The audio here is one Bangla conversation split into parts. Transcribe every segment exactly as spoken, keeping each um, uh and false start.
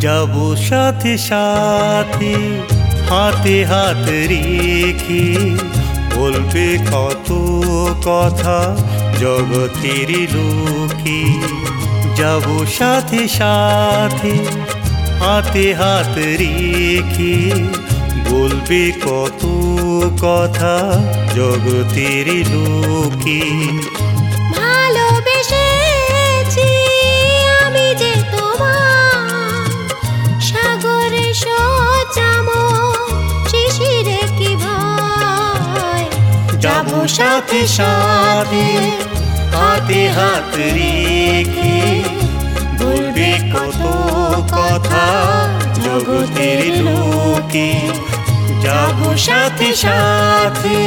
যাবো সাথে সাথে হাতে হাত রেখে, বলবে কত কথা জগতের লোকে। যাবো সাথে সাথে হাতে হাত রেখে, বলবে কত কথা জগতের লোকে। ভালোবেসেছি আমি যে তোমার, সাগরে সোজাম শিশিরে কি ভয়। যাবো সাথে সাথে হাতে হাত রেখে, বলবে কত কথা জগতের লোকে। যাবো সাথে সাথে।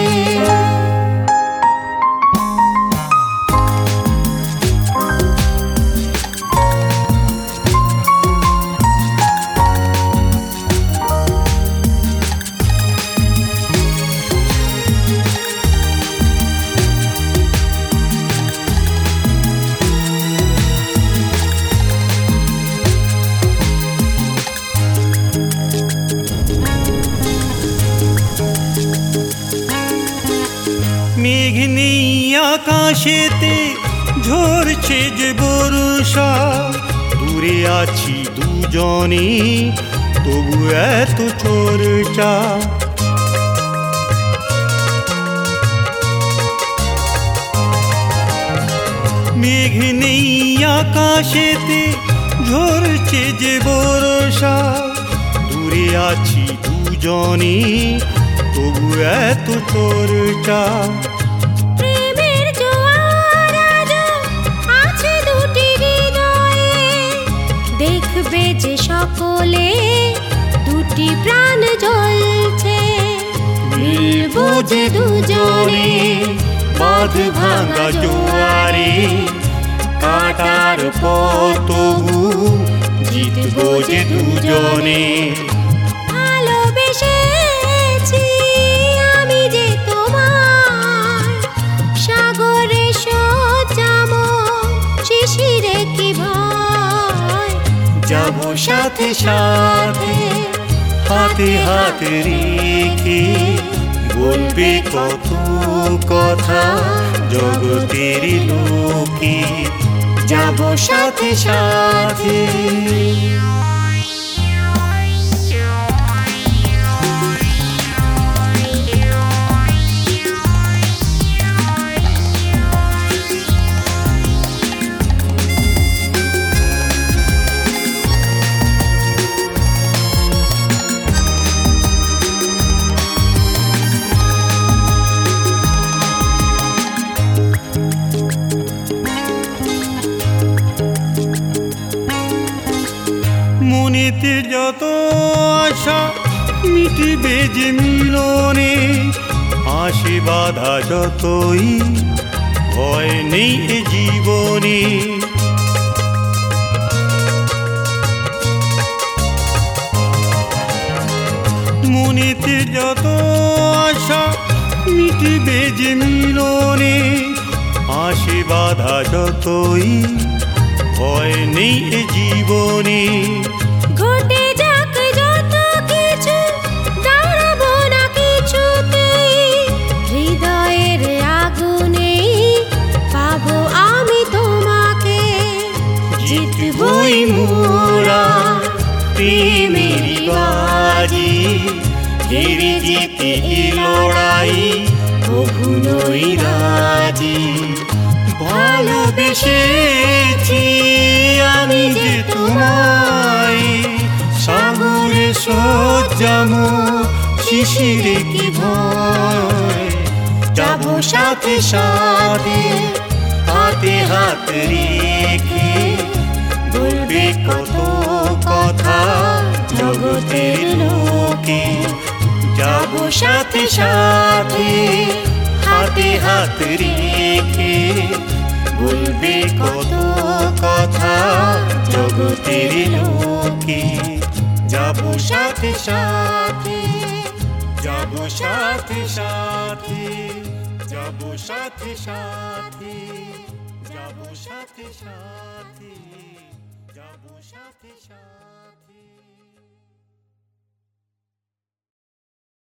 মেঘ নেই আকাশেতে, ঝরছে যে বর্ষা। দূরে আছি দুজনে, তবু এত চর্চা। মেঘ নেই আকাশেতে, ঝরছে যে বর্ষা। দূরে আছি দুজনে, তবু এত চর্চা। প্রেমের জোয়ার আজ আছে দুটি হৃদয়ে, দেখবে যে সকলে দুটি প্রাণ জ্বলছে। মিলবো যে দুজনে বাঁধ ভাঙা জোয়ারে, কাটার পর তবু জিতবো যে দুজনে। ভালোবেসেছি আমি যে তোমার, সাগরে সোজাম শিশিরে কি ভয়। যাবো সাথে সাথে হাতে হাত রেখে, বলবে কত কথা জগতের লোকে। যাবো সাথে সাথে। মনেতে যত আশা মিটবে যে মিলনে, আসে বাধা যতই ভয় নেই এ জীবনে। মনেতে যত আশা মিটবে যে মিলনে, আসে বাধা যতই ভয় নেই এ জীবনে। ঘটে যাক যত কিছু, দাঁড়াবো না কিছুতেই। হৃদয়ের আগুনে পাবো আমি তোমাকে। জিতবই মোরা প্রেমের বাজি, হেরে জিতে লড়াই কখনোই রাজি। ভালোবেসেছি আমি যে তোমায়, সাগরে সোজাম শিশিরে কি ভয়। যাবো সাথে সাথে হাতে হাত রেখে, বলবে কত কথা জগতের লোকে। যাবো সাথে সাথে হাতে হাত রেখে, বলবে কত কথা জগতের লোকে। যাবো সাথে সাথে, যাবো সাথে সাথে, যাবো সাথে সাথে, যাবো সাথে সাথে। যাব সাথে সাথে।